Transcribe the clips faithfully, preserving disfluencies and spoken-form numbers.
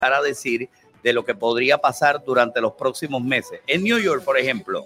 para decir de lo que podría pasar durante los próximos meses. En New York, por ejemplo.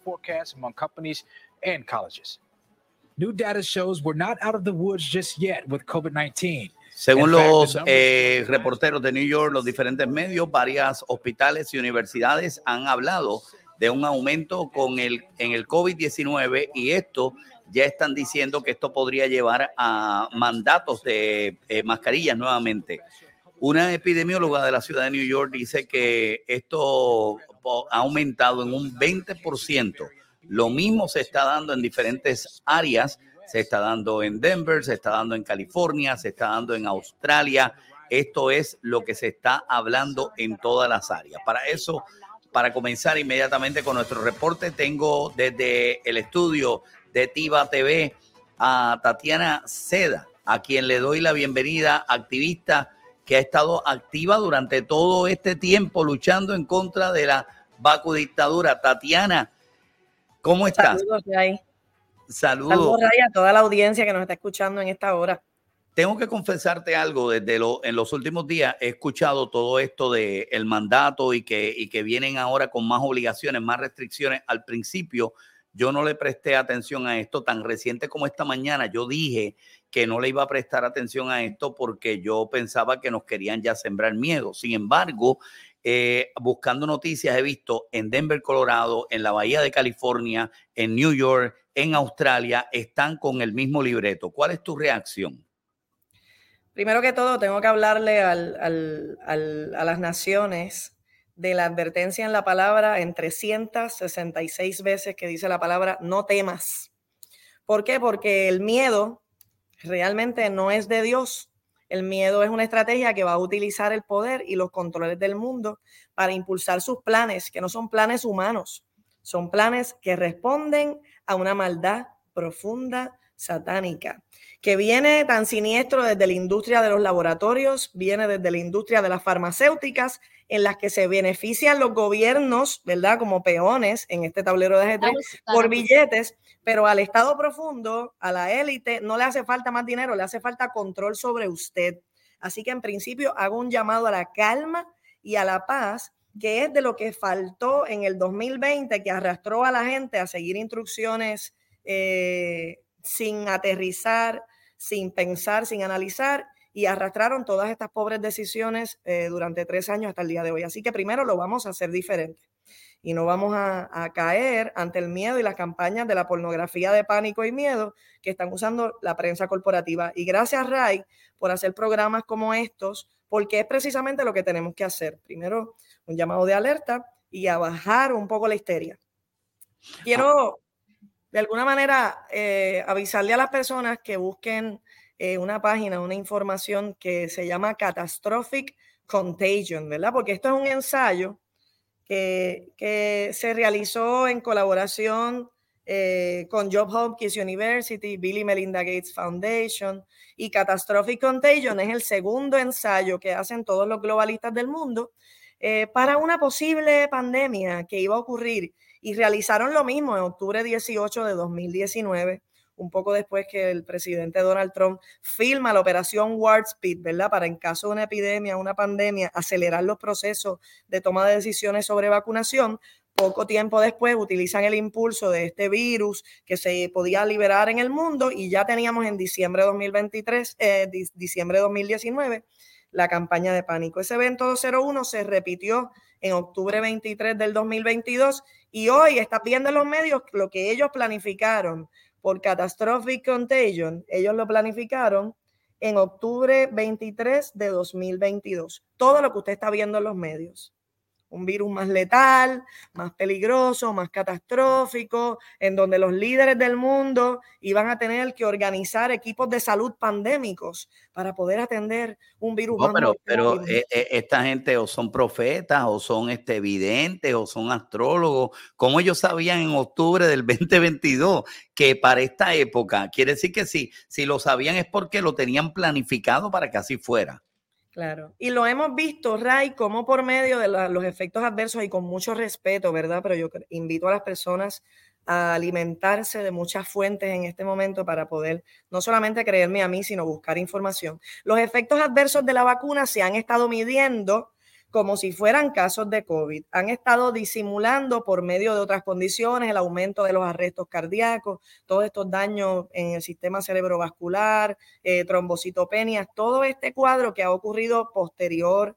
New data shows we're not out of the woods just yet with COVID nineteen. Según los eh, reporteros de New York, los diferentes medios, varios hospitales y universidades han hablado de un aumento con el, en el COVID diecinueve y esto ya están diciendo que esto podría llevar a mandatos de eh, mascarillas nuevamente. Una epidemióloga de la ciudad de New York dice que esto ha aumentado en un veinte por ciento. Lo mismo se está dando en diferentes áreas, se está dando en Denver, se está dando en California, se está dando en Australia. Esto es lo que se está hablando en todas las áreas. Para eso, para comenzar inmediatamente con nuestro reporte, tengo desde el estudio de Tiva T V a Tatiana Seda, a quien le doy la bienvenida, activista que ha estado activa durante todo este tiempo luchando en contra de la vacudictadura. Tatiana, ¿cómo estás? Saludos, Ray. Saludos. Saludos, Ray, a toda la audiencia que nos está escuchando en esta hora. Tengo que confesarte algo. Desde lo, en los últimos días he escuchado todo esto de el mandato y que, y que vienen ahora con más obligaciones, más restricciones. Al principio yo no le presté atención a esto. Tan reciente como esta mañana yo dije que no le iba a prestar atención a esto porque yo pensaba que nos querían ya sembrar miedo. Sin embargo, Eh, buscando noticias, he visto en Denver, Colorado, en la Bahía de California, en New York, en Australia, están con el mismo libreto. ¿Cuál es tu reacción? Primero que todo, tengo que hablarle al, al, al, a las naciones de la advertencia en la palabra en trescientas sesenta y seis veces que dice la palabra no temas. ¿Por qué? Porque el miedo realmente no es de Dios. El miedo es una estrategia que va a utilizar el poder y los controles del mundo para impulsar sus planes, que no son planes humanos, son planes que responden a una maldad profunda, satánica, que viene tan siniestro desde la industria de los laboratorios, viene desde la industria de las farmacéuticas, en las que se benefician los gobiernos, ¿verdad? Como peones en este tablero de ajedrez por billetes, pero al Estado profundo, a la élite, no le hace falta más dinero, le hace falta control sobre usted. Así que en principio hago un llamado a la calma y a la paz, que es de lo que faltó en el dos mil veinte, que arrastró a la gente a seguir instrucciones eh, sin aterrizar, sin pensar, sin analizar, y arrastraron todas estas pobres decisiones eh, durante tres años hasta el día de hoy. Así que primero lo vamos a hacer diferente y no vamos a, a caer ante el miedo y las campañas de la pornografía de pánico y miedo que están usando la prensa corporativa. Y gracias, Ray, por hacer programas como estos, porque es precisamente lo que tenemos que hacer. Primero, un llamado de alerta y a bajar un poco la histeria. Quiero, de alguna manera, eh, avisarle a las personas que busquen Eh, una página, una información que se llama Catastrophic Contagion, ¿verdad? Porque esto es un ensayo que, que se realizó en colaboración eh, con Johns Hopkins University, Bill y Melinda Gates Foundation, y Catastrophic Contagion es el segundo ensayo que hacen todos los globalistas del mundo eh, para una posible pandemia que iba a ocurrir, y realizaron lo mismo en octubre dieciocho de dos mil diecinueve, un poco después que el presidente Donald Trump firma la operación Warp Speed, ¿verdad? Para en caso de una epidemia, una pandemia, acelerar los procesos de toma de decisiones sobre vacunación. Poco tiempo después utilizan el impulso de este virus que se podía liberar en el mundo y ya teníamos en diciembre de dos mil veintitrés, eh, diciembre de dos mil diecinueve, la campaña de pánico. Ese evento dos cero uno se repitió en octubre veintitrés del dos mil veintidós y hoy está viendo en los medios lo que ellos planificaron por Catastrophic Contagion. Ellos lo planificaron en octubre veintitrés de dos mil veintidós. Todo lo que usted está viendo en los medios. Un virus más letal, más peligroso, más catastrófico, en donde los líderes del mundo iban a tener que organizar equipos de salud pandémicos para poder atender un virus no, más pero, mortal. pero eh, eh, esta gente o son profetas o son este, videntes o son astrólogos. ¿Cómo ellos sabían en octubre del veinte veintidós que para esta época? Quiere decir que sí, si lo sabían es porque lo tenían planificado para que así fuera. Claro, y lo hemos visto, Ray, como por medio de la, los efectos adversos y con mucho respeto, ¿verdad? Pero yo invito a las personas a alimentarse de muchas fuentes en este momento para poder no solamente creerme a mí, sino buscar información. Los efectos adversos de la vacuna se han estado midiendo como si fueran casos de COVID. Han estado disimulando por medio de otras condiciones el aumento de los arrestos cardíacos, todos estos daños en el sistema cerebrovascular, eh, trombocitopenias, todo este cuadro que ha ocurrido posterior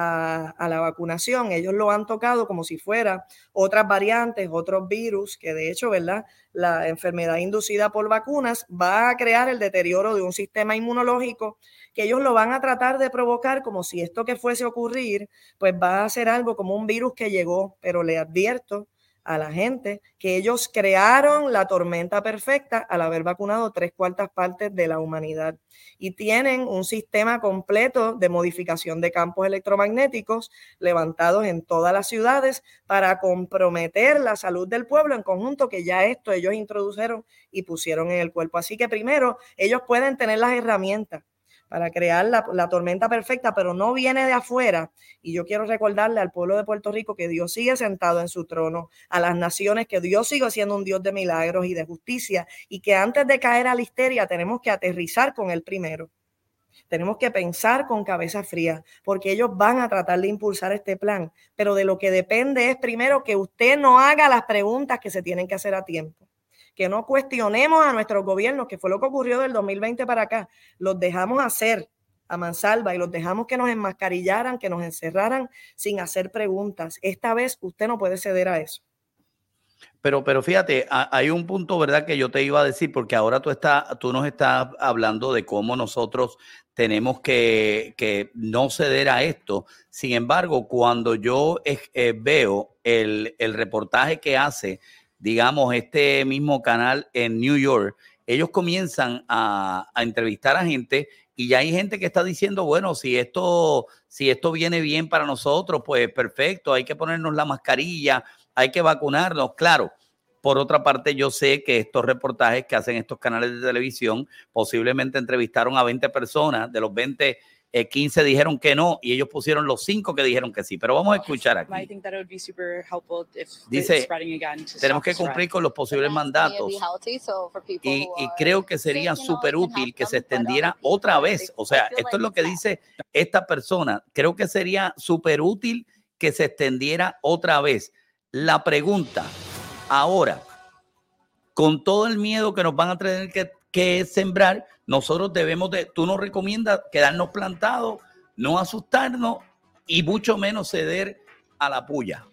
A, a la vacunación. Ellos lo han tocado como si fuera otras variantes, otros virus, que de hecho, ¿verdad? La enfermedad inducida por vacunas va a crear el deterioro de un sistema inmunológico que ellos lo van a tratar de provocar como si esto que fuese a ocurrir, pues va a ser algo como un virus que llegó, pero le advierto a la gente que ellos crearon la tormenta perfecta al haber vacunado tres cuartas partes de la humanidad y tienen un sistema completo de modificación de campos electromagnéticos levantados en todas las ciudades para comprometer la salud del pueblo en conjunto, que ya esto ellos introdujeron y pusieron en el cuerpo. Así que primero ellos pueden tener las herramientas para crear la, la tormenta perfecta, pero no viene de afuera. Y yo quiero recordarle al pueblo de Puerto Rico que Dios sigue sentado en su trono, a las naciones que Dios sigue siendo un Dios de milagros y de justicia, y que antes de caer a la histeria tenemos que aterrizar con él primero. Tenemos que pensar con cabeza fría, porque ellos van a tratar de impulsar este plan, pero de lo que depende es primero que usted no haga las preguntas que se tienen que hacer a tiempo. Que no cuestionemos a nuestros gobiernos, que fue lo que ocurrió del dos mil veinte para acá. Los dejamos hacer a mansalva y los dejamos que nos enmascarillaran, que nos encerraran sin hacer preguntas. Esta vez usted no puede ceder a eso. Pero, pero fíjate, hay un punto, ¿verdad?, que yo te iba a decir, porque ahora tú, está, tú nos estás hablando de cómo nosotros tenemos que, que no ceder a esto. Sin embargo, cuando yo eh, veo el, el reportaje que hace, digamos, este mismo canal en New York, ellos comienzan a, a entrevistar a gente y ya hay gente que está diciendo, bueno, si esto, si esto viene bien para nosotros, pues perfecto, hay que ponernos la mascarilla, hay que vacunarnos. Claro, por otra parte, yo sé que estos reportajes que hacen estos canales de televisión posiblemente entrevistaron a veinte personas, de los veinte, eh, quince dijeron que no y ellos pusieron los cinco que dijeron que sí. Pero vamos a escuchar aquí. Dice, tenemos que cumplir con los posibles mandatos y, y creo que sería súper útil que se extendiera otra vez. O sea, esto es lo que dice esta persona. Creo que sería súper útil que se extendiera otra vez. La pregunta, ahora, con todo el miedo que nos van a tener que, que sembrar, nosotros debemos de, tú nos recomiendas quedarnos plantados, no asustarnos y mucho menos ceder a la puya.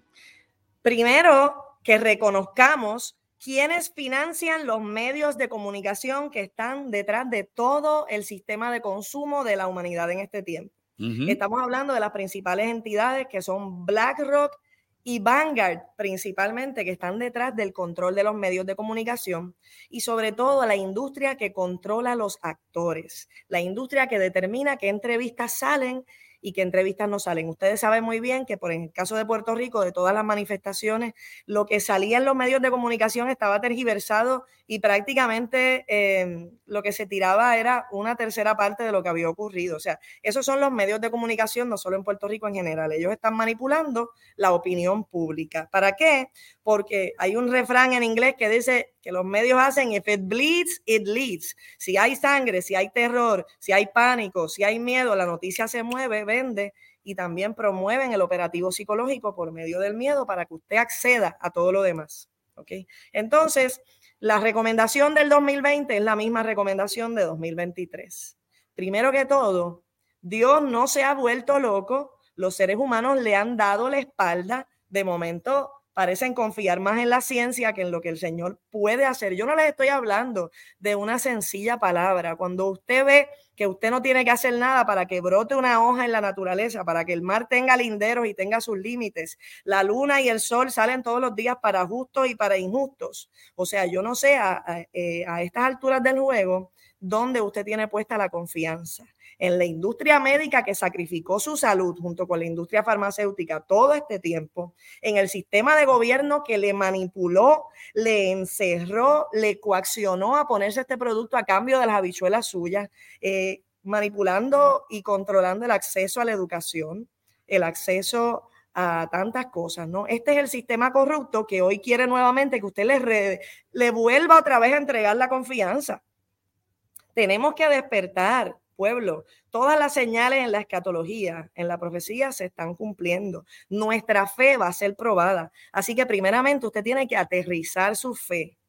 Primero, que reconozcamos quiénes financian los medios de comunicación que están detrás de todo el sistema de consumo de la humanidad en este tiempo. Uh-huh. Estamos hablando de las principales entidades que son BlackRock y Vanguard, principalmente, que están detrás del control de los medios de comunicación y sobre todo la industria que controla los actores, la industria que determina qué entrevistas salen y qué entrevistas no salen. Ustedes saben muy bien que por el caso de Puerto Rico, de todas las manifestaciones, lo que salía en los medios de comunicación estaba tergiversado y prácticamente eh, lo que se tiraba era una tercera parte de lo que había ocurrido. O sea, esos son los medios de comunicación, no solo en Puerto Rico en general. Ellos están manipulando la opinión pública. ¿Para qué? Porque hay un refrán en inglés que dice que los medios hacen if it bleeds, it leads. Si hay sangre, si hay terror, si hay pánico, si hay miedo, la noticia se mueve, vende y también promueven el operativo psicológico por medio del miedo para que usted acceda a todo lo demás. ¿Okay? Entonces, la recomendación del dos mil veinte es la misma recomendación de dos mil veintitrés. Primero que todo, Dios no se ha vuelto loco. Los seres humanos le han dado la espalda. De momento parecen confiar más en la ciencia que en lo que el Señor puede hacer. Yo no les estoy hablando de una sencilla palabra. Cuando usted ve que usted no tiene que hacer nada para que brote una hoja en la naturaleza, para que el mar tenga linderos y tenga sus límites, la luna y el sol salen todos los días para justos y para injustos. O sea, yo no sé a, a, a estas alturas del juego dónde usted tiene puesta la confianza. En la industria médica que sacrificó su salud junto con la industria farmacéutica todo este tiempo, en el sistema de gobierno que le manipuló, le encerró, le coaccionó a ponerse este producto a cambio de las habichuelas suyas, eh, manipulando y controlando el acceso a la educación, el acceso a tantas cosas, ¿no? Este es el sistema corrupto que hoy quiere nuevamente que usted le, re, le vuelva otra vez a entregar la confianza. Tenemos que despertar. Pueblo, todas las señales en la escatología, en la profecía, se están cumpliendo. Nuestra fe va a ser probada. Así que primeramente usted tiene que aterrizar su fe.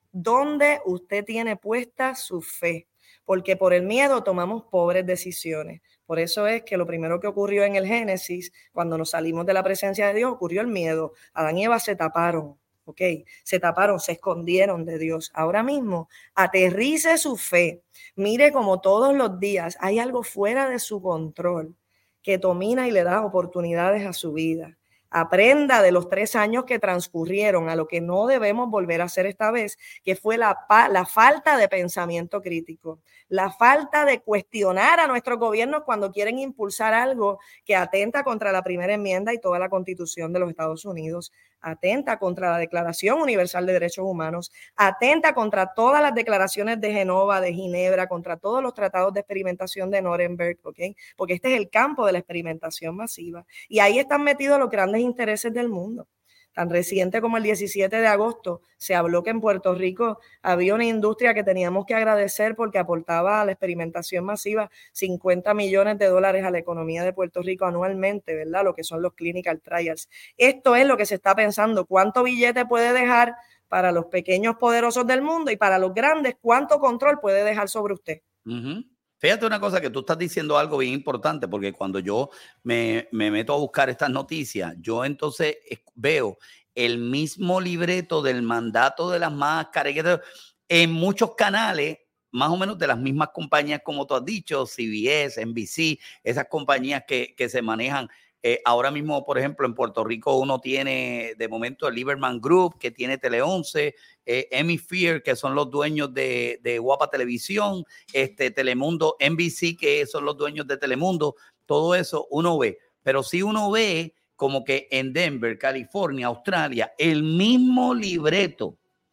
¿Dónde usted tiene puesta su fe? Porque por el miedo tomamos pobres decisiones. Por eso es que lo primero que ocurrió en el Génesis, cuando nos salimos de la presencia de Dios, ocurrió el miedo. Adán y Eva se taparon, ¿ok? Se taparon, se escondieron de Dios. Ahora mismo, aterrice su fe. Mire como todos los días hay algo fuera de su control que domina y le da oportunidades a su vida. Aprenda de los tres años que transcurrieron a lo que no debemos volver a hacer esta vez, que fue la, la falta de pensamiento crítico, la falta de cuestionar a nuestros gobiernos cuando quieren impulsar algo que atenta contra la primera enmienda y toda la Constitución de los Estados Unidos, atenta contra la Declaración Universal de Derechos Humanos, atenta contra todas las declaraciones de Genova, de Ginebra, contra todos los tratados de experimentación de Nuremberg, ¿ok? Porque este es el campo de la experimentación masiva. Y ahí están metidos los grandes intereses del mundo. Tan reciente como el diecisiete de agosto se habló que en Puerto Rico había una industria que teníamos que agradecer porque aportaba a la experimentación masiva cincuenta millones de dólares a la economía de Puerto Rico anualmente, ¿verdad? Lo que son los clinical trials. Esto es lo que se está pensando. ¿Cuánto billete puede dejar para los pequeños poderosos del mundo y para los grandes? ¿Cuánto control puede dejar sobre usted? Uh-huh. Fíjate una cosa, que tú estás diciendo algo bien importante, porque cuando yo me, me meto a buscar estas noticias, yo entonces veo el mismo libreto del mandato de las máscaras en muchos canales, más o menos de las mismas compañías, como tú has dicho, C B S, N B C, esas compañías que, que se manejan. Eh, ahora mismo, por ejemplo, en Puerto Rico uno tiene de momento el Lieberman Group, que tiene Tele once, eh, Hemisphere, que son los dueños de, de Guapa Televisión, este, Telemundo, N B C, que son los dueños de Telemundo. Todo eso uno ve, pero sí uno ve como que en Denver, California, Australia, el mismo libreto.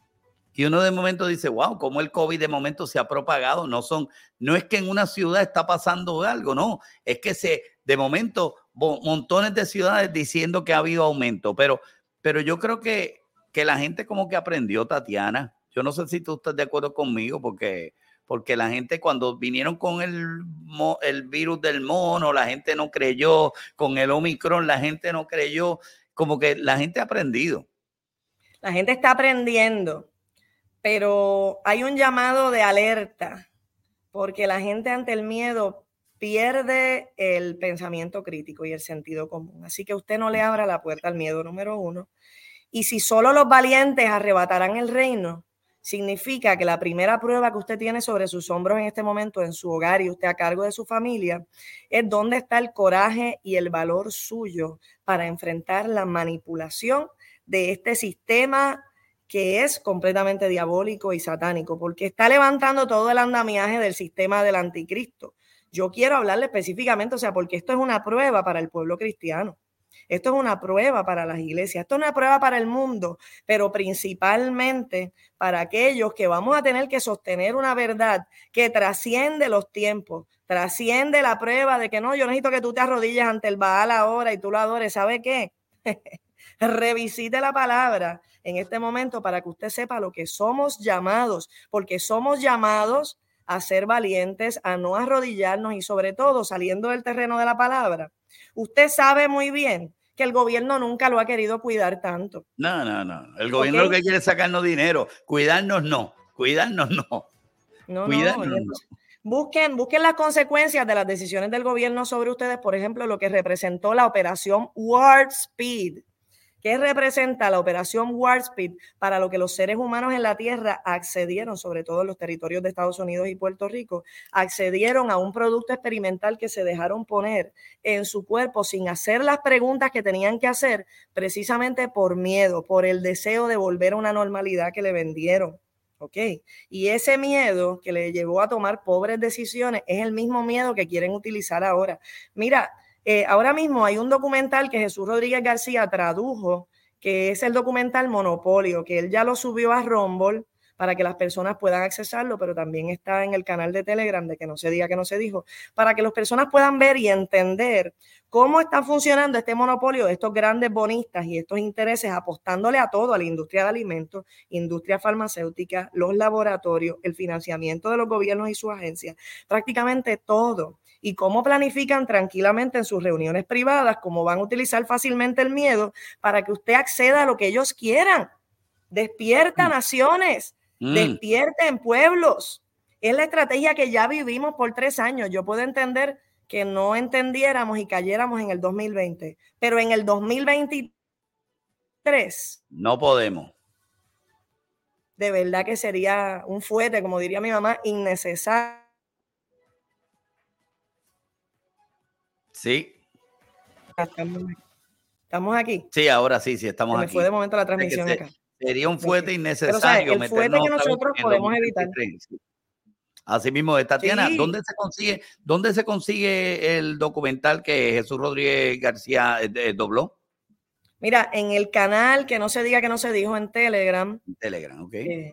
Y uno de momento dice, wow, cómo el COVID de momento se ha propagado. No son, no es que en una ciudad está pasando algo, no, es que se, de momento, montones de ciudades diciendo que ha habido aumento. Pero, pero yo creo que, que la gente como que aprendió, Tatiana. Yo no sé si tú estás de acuerdo conmigo, porque, porque la gente cuando vinieron con el, el virus del mono, la gente no creyó, con el Omicron la gente no creyó, como que la gente ha aprendido. La gente está aprendiendo. Pero hay un llamado de alerta, porque la gente ante el miedo pierde el pensamiento crítico y el sentido común. Así que usted no le abra la puerta al miedo, número uno. Y si solo los valientes arrebatarán el reino, significa que la primera prueba que usted tiene sobre sus hombros en este momento, en su hogar y usted a cargo de su familia, es dónde está el coraje y el valor suyo para enfrentar la manipulación de este sistema que es completamente diabólico y satánico, porque está levantando todo el andamiaje del sistema del anticristo. Yo quiero hablarle específicamente, o sea, porque esto es una prueba para el pueblo cristiano, esto es una prueba para las iglesias, esto es una prueba para el mundo, pero principalmente para aquellos que vamos a tener que sostener una verdad que trasciende los tiempos, trasciende la prueba de que no, yo necesito que tú te arrodilles ante el Baal ahora y tú lo adores. ¿Sabe qué? Revisite la palabra en este momento para que usted sepa lo que somos llamados, porque somos llamados a ser valientes, a no arrodillarnos y sobre todo saliendo del terreno de la palabra. Usted sabe muy bien que el gobierno nunca lo ha querido cuidar tanto. No, no, no. El gobierno ¿Okay? Lo que quiere es sacarnos dinero. Cuidarnos no. Cuidarnos no. No, Cuidarnos no. Entonces, no. Busquen, busquen las consecuencias de las decisiones del gobierno sobre ustedes. Por ejemplo, lo que representó la operación Warp Speed. ¿Qué representa la operación Warp Speed para lo que los seres humanos en la Tierra accedieron, sobre todo en los territorios de Estados Unidos y Puerto Rico, accedieron a un producto experimental que se dejaron poner en su cuerpo sin hacer las preguntas que tenían que hacer, precisamente por miedo, por el deseo de volver a una normalidad que le vendieron? ¿Ok? Y ese miedo que le llevó a tomar pobres decisiones es el mismo miedo que quieren utilizar ahora. Mira, Eh, ahora mismo hay un documental que Jesús Rodríguez García tradujo, que es el documental Monopolio, que él ya lo subió a Rumble, para que las personas puedan accesarlo, pero también está en el canal de Telegram de Que No Se Diga Que No Se Dijo, para que las personas puedan ver y entender cómo está funcionando este monopolio de estos grandes bonistas y estos intereses apostándole a todo, a la industria de alimentos, industria farmacéutica, los laboratorios, el financiamiento de los gobiernos y sus agencias, prácticamente todo. Y cómo planifican tranquilamente en sus reuniones privadas, cómo van a utilizar fácilmente el miedo para que usted acceda a lo que ellos quieran. Despierta, naciones, mm. despierten, pueblos. Es la estrategia que ya vivimos por tres años. Yo puedo entender que no entendiéramos y cayéramos en el dos mil veinte, pero en el dos mil veintitrés no podemos. De verdad que sería un fuete, como diría mi mamá, innecesario. Sí. Estamos, estamos aquí. Sí, ahora sí, sí, estamos se me aquí. fue de momento la transmisión se, acá. Sería un fuete okay. innecesario. Pero, o sea, el fuete que nosotros podemos evitar. Así mismo, Tatiana, sí. ¿dónde se consigue, dónde se consigue el documental que Jesús Rodríguez García eh, dobló? Mira, en el canal Que No Se Diga Que No Se Dijo en Telegram. Telegram, ok. Eh,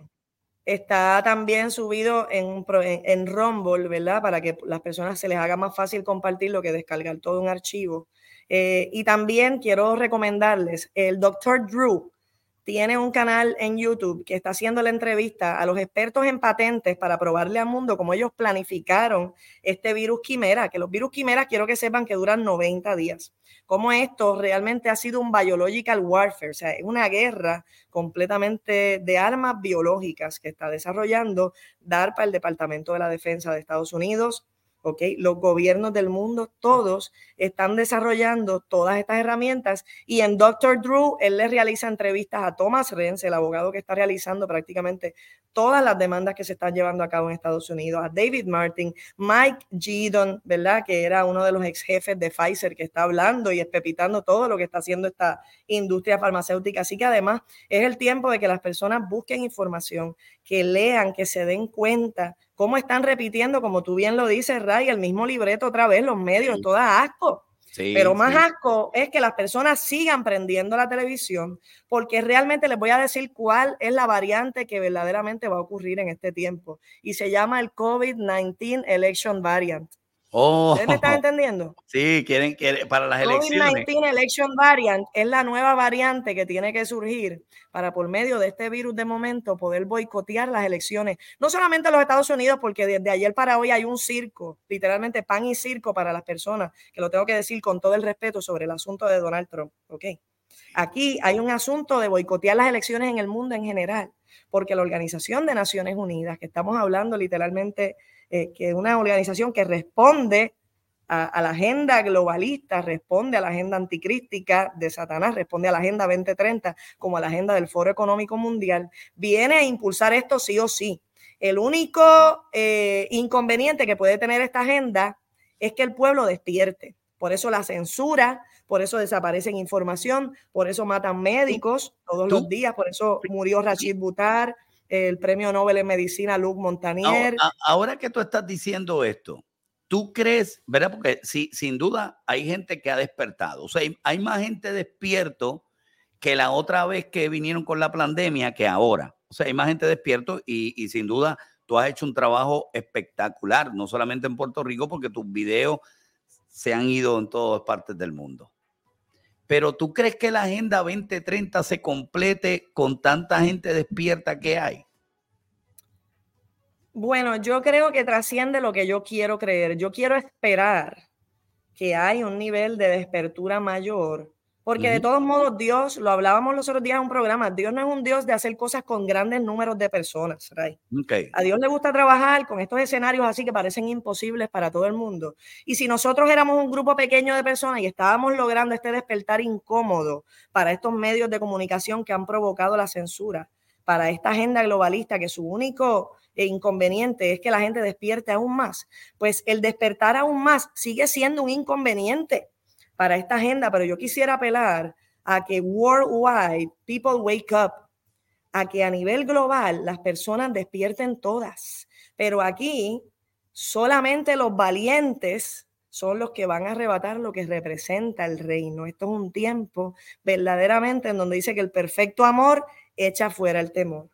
está también subido en, en, en Rumble, ¿verdad? Para que las personas se les haga más fácil compartirlo que descargar todo un archivo. Eh, y también quiero recomendarles, el doctor Drew tiene un canal en YouTube que está haciendo la entrevista a los expertos en patentes para probarle al mundo cómo ellos planificaron este virus quimera, que los virus quimeras quiero que sepan que duran noventa días. Cómo esto realmente ha sido un biological warfare, o sea, es una guerra completamente de armas biológicas que está desarrollando DARPA, el Departamento de la Defensa de Estados Unidos. Okay. Los gobiernos del mundo, todos están desarrollando todas estas herramientas y en doctor Drew, él le realiza entrevistas a Thomas Renz, el abogado que está realizando prácticamente todas las demandas que se están llevando a cabo en Estados Unidos, a David Martin, Mike Gidon, ¿verdad? Que era uno de los ex jefes de Pfizer que está hablando y espepitando todo lo que está haciendo esta industria farmacéutica. Así que además es el tiempo de que las personas busquen información, que lean, que se den cuenta cómo están repitiendo, como tú bien lo dices, Ray, el mismo libreto otra vez, los medios, sí. Toda asco. Sí, pero más sí. asco es que las personas sigan prendiendo la televisión, porque realmente les voy a decir cuál es la variante que verdaderamente va a ocurrir en este tiempo. Y se llama el COVID diecinueve Election Variant. Oh, ¿Ustedes me están entendiendo? Sí, quieren, quieren para las elecciones. COVID diecinueve Election Variant es la nueva variante que tiene que surgir para por medio de este virus de momento poder boicotear las elecciones. No solamente en los Estados Unidos, porque desde ayer para hoy hay un circo, literalmente pan y circo para las personas, que lo tengo que decir con todo el respeto sobre el asunto de Donald Trump. ¿Okay? Aquí hay un asunto de boicotear las elecciones en el mundo en general, porque la Organización de Naciones Unidas, que estamos hablando literalmente, eh, que es una organización que responde A, a la agenda globalista, responde a la agenda anticrística de Satanás, responde a la agenda veinte treinta como a la agenda del Foro Económico Mundial, viene a impulsar esto sí o sí. El único eh, inconveniente que puede tener esta agenda es que el pueblo despierte. Por eso la censura, por eso desaparecen información, por eso matan médicos todos ¿Tú? los días, por eso murió Rashid Buttar, el premio Nobel en Medicina Luc Montagnier. Ahora, ahora que tú estás diciendo esto, ¿tú crees, verdad? Porque sí, sin duda hay gente que ha despertado. O sea, hay, hay más gente despierto que la otra vez que vinieron con la pandemia que ahora. O sea, hay más gente despierto y, y sin duda tú has hecho un trabajo espectacular, no solamente en Puerto Rico, porque tus videos se han ido en todas partes del mundo. Pero ¿tú crees que la Agenda veinte treinta se complete con tanta gente despierta que hay? Bueno, yo creo que trasciende lo que yo quiero creer. Yo quiero esperar que hay un nivel de despertura mayor, porque uh-huh. de todos modos Dios, lo hablábamos los otros días en un programa, Dios no es un Dios de hacer cosas con grandes números de personas, Ray. Okay. A Dios le gusta trabajar con estos escenarios así que parecen imposibles para todo el mundo. Y si nosotros éramos un grupo pequeño de personas y estábamos logrando este despertar incómodo para estos medios de comunicación que han provocado la censura, para esta agenda globalista que su único e inconveniente es que la gente despierte aún más, pues el despertar aún más sigue siendo un inconveniente para esta agenda, pero yo quisiera apelar a que worldwide people wake up, a que a nivel global las personas despierten todas, pero aquí solamente los valientes son los que van a arrebatar lo que representa el reino. Esto es un tiempo verdaderamente en donde dice que el perfecto amor echa fuera el temor.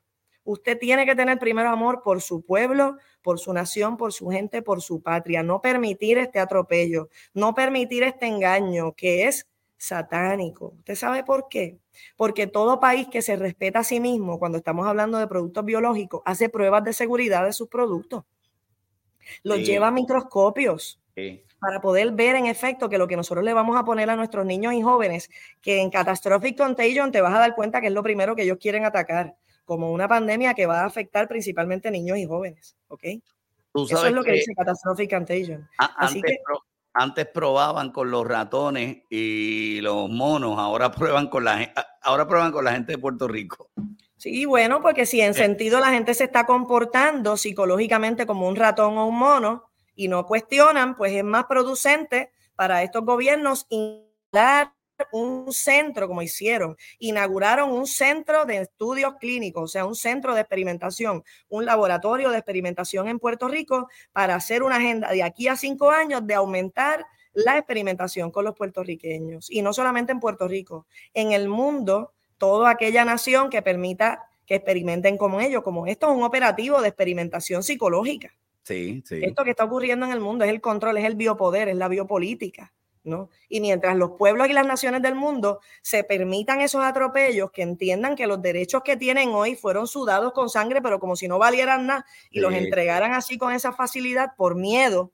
Usted tiene que tener primero amor por su pueblo, por su nación, por su gente, por su patria. No permitir este atropello, no permitir este engaño que es satánico. ¿Usted sabe por qué? Porque todo país que se respeta a sí mismo, cuando estamos hablando de productos biológicos, hace pruebas de seguridad de sus productos. Los sí. lleva a microscopios. Sí. Para poder ver en efecto que lo que nosotros le vamos a poner a nuestros niños y jóvenes, que en Catastrophic Contagion te vas a dar cuenta que es lo primero que ellos quieren atacar, como una pandemia que va a afectar principalmente niños y jóvenes, ¿ok? Eso es lo que, que dice Catastrophic Contagion. Así antes, que, pro, antes probaban con los ratones y los monos, ahora prueban con la, ahora prueban con la gente de Puerto Rico. Sí, bueno, porque si en sentido la gente se está comportando psicológicamente como un ratón o un mono, y no cuestionan, pues es más producente para estos gobiernos instalar un centro, como hicieron, inauguraron un centro de estudios clínicos, o sea, un centro de experimentación, un laboratorio de experimentación en Puerto Rico para hacer una agenda de aquí a cinco años de aumentar la experimentación con los puertorriqueños. Y no solamente en Puerto Rico, en el mundo, toda aquella nación que permita que experimenten como ellos, como esto es un operativo de experimentación psicológica. Sí, sí. Esto que está ocurriendo en el mundo es el control, es el biopoder, es la biopolítica, ¿no? Y mientras los pueblos y las naciones del mundo se permitan esos atropellos, que entiendan que los derechos que tienen hoy fueron sudados con sangre, pero como si no valieran nada, y sí. los entregaran así con esa facilidad por miedo,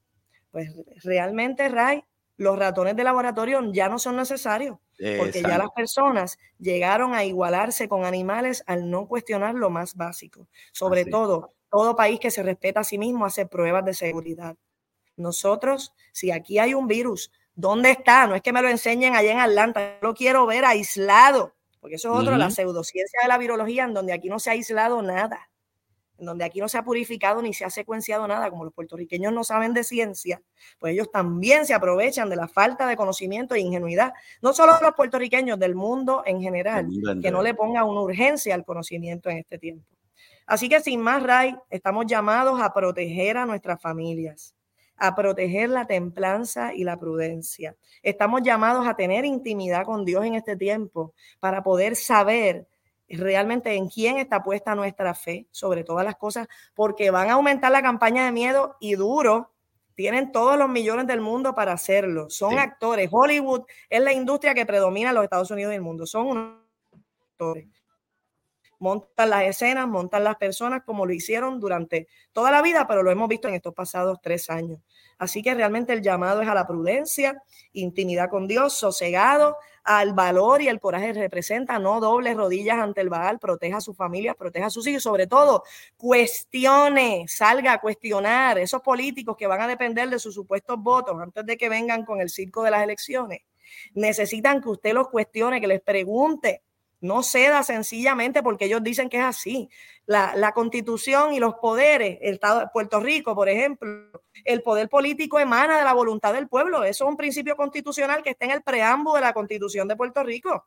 pues realmente, Ray, los ratones de laboratorio ya no son necesarios, porque Exacto. ya las personas llegaron a igualarse con animales al no cuestionar lo más básico. Sobre así. todo, todo país que se respeta a sí mismo hace pruebas de seguridad. Nosotros, si aquí hay un virus, ¿dónde está? No es que me lo enseñen allá en Atlanta, yo lo quiero ver aislado, porque eso es otro, uh-huh. la pseudociencia de la virología, en donde aquí no se ha aislado nada, en donde aquí no se ha purificado ni se ha secuenciado nada. Como los puertorriqueños no saben de ciencia, pues ellos también se aprovechan de la falta de conocimiento e ingenuidad, no solo los puertorriqueños, del mundo en general, que no le ponga una urgencia al conocimiento en este tiempo. Así que sin más, Ray, estamos llamados a proteger a nuestras familias, a proteger la templanza y la prudencia. Estamos llamados a tener intimidad con Dios en este tiempo para poder saber realmente en quién está puesta nuestra fe sobre todas las cosas, porque van a aumentar la campaña de miedo y duro. Tienen todos los millones del mundo para hacerlo. Son sí. actores. Hollywood es la industria que predomina en los Estados Unidos y el mundo. Son unos actores. Montan las escenas, montan las personas como lo hicieron durante toda la vida, pero lo hemos visto en estos pasados tres años. Así que realmente el llamado es a la prudencia, intimidad con Dios, sosegado, al valor y el coraje representa, no doble rodillas ante el Baal, proteja a sus familias, proteja a sus hijos, sobre todo cuestione, salga a cuestionar esos políticos que van a depender de sus supuestos votos antes de que vengan con el circo de las elecciones. Necesitan que usted los cuestione, que les pregunte. No ceda sencillamente porque ellos dicen que es así. La, la Constitución y los poderes, el Estado de Puerto Rico, por ejemplo, el poder político emana de la voluntad del pueblo. Eso es un principio constitucional que está en el preámbulo de la Constitución de Puerto Rico.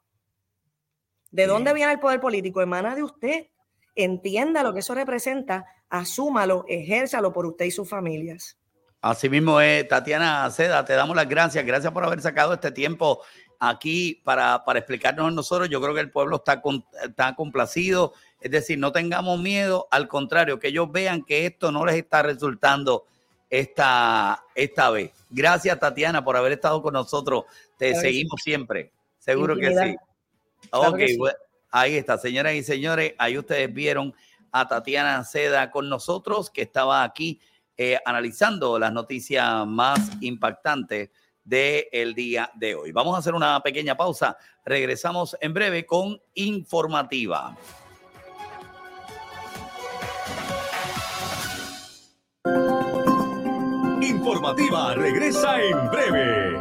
¿De dónde viene el poder político? Emana de usted. Entienda lo que eso representa, asúmalo, ejérzalo por usted y sus familias. Así mismo es, Tatiana Seda, te damos las gracias. Gracias por haber sacado este tiempo aquí para, para explicarnos a nosotros. Yo creo que el pueblo está, con, está complacido, es decir, no tengamos miedo, al contrario, que ellos vean que esto no les está resultando esta, esta vez. Gracias, Tatiana, por haber estado con nosotros. Te claro seguimos sí. siempre, seguro Intimidad. que sí. Claro ok, que sí. Bueno, ahí está, señoras y señores, ahí ustedes vieron a Tatiana Seda con nosotros, que estaba aquí eh, analizando las noticias más impactantes del día de hoy. Vamos a hacer una pequeña pausa. Regresamos en breve con Informativa. Informativa regresa en breve.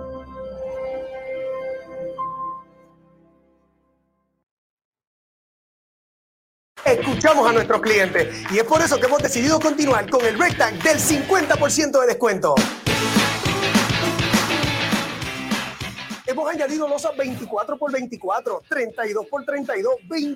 Escuchamos a nuestros clientes y es por eso que hemos decidido continuar con el Break Tag del cincuenta por ciento de descuento. Hemos añadido losas veinticuatro por veinticuatro, treinta y dos por treinta y dos,